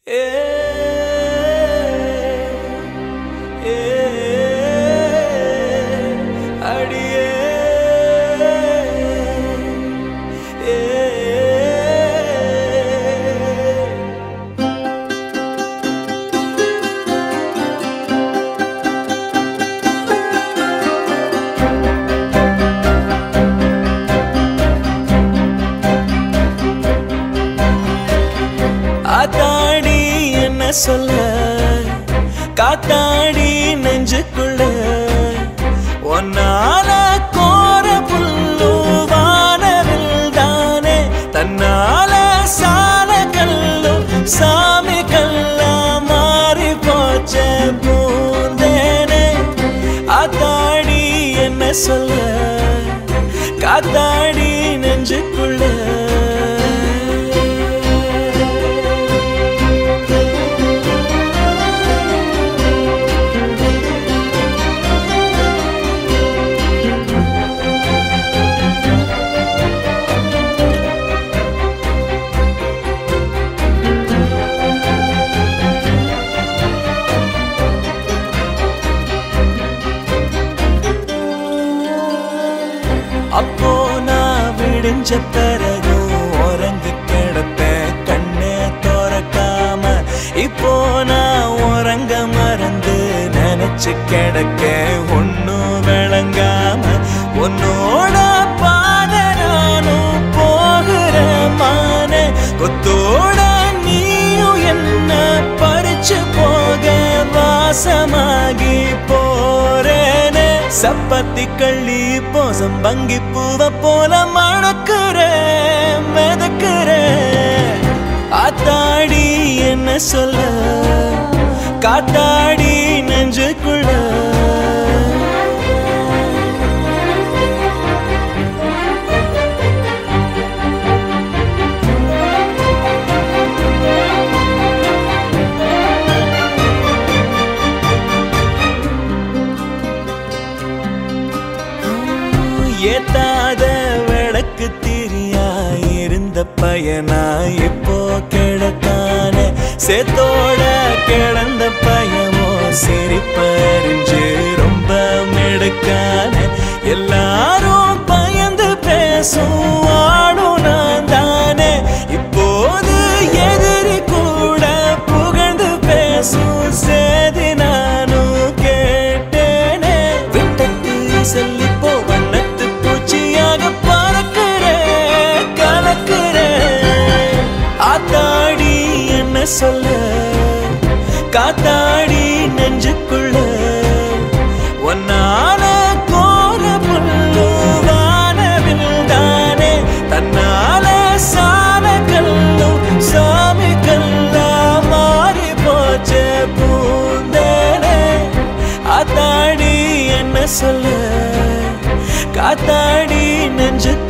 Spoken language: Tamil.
காத்தாடி என்ன சொல்ல காத்தாடி நெஞ்சுக்குள்ள ஒன்னால கோர புல்லு வானவில் தானே தன்னால சால கல்லு சாமி கல்லா மாறி போச்ச பூந்தேனே ஆத்தாடி என்ன சொல்ல காத்தாடி நெஞ்சுக்குள்ள அப்போ நான் விடிஞ்ச பிறகும் உறங்கி கிடப்பேன் கண்ணே திறக்காம இப்போ நான் உறங்க மறந்து நினைச்சு கிடக்க ஒன்னும் விளங்காம உன்னோட பாத நானும் போகிற மான கொத்தோட நீயும் என்ன பறிச்சு போக வாசமாகி போறேனே சப்பத்தி கள்ளி போசம் பங்கி பூவ போல மணக்குற மிதக்குற ஆத்தாடி என்ன சொல்ல காத்தாடி நெஞ்சுக்குள்ள ஏத்தாத விளக்கு திரியா இருந்த பையனா இப்போ கிடக்கான சேத்தோட கிடந்த பையமோ சிரிப்பறிஞ்சு ரொம்ப மெடுக்கான எல்லாரும் பயந்து பேசும் ஆடும் நான் தானே இப்போது எதிரி கூட புகழ்ந்து பேசும் சேதி நானும் கேட்டேனே விட்டட்டு சொல்லி போவண்ண சொல்ல காத்தாடி நெஞ்சுக்குள்ள ஒன்னால கோர புல்லு வானவில் தானே தன்னால சால கல்லும் சாமி கல்லா மாறி போச்ச பூந்தேனே ஆத்தாடி என்ன சொல்ல காத்தாடி நெஞ்சு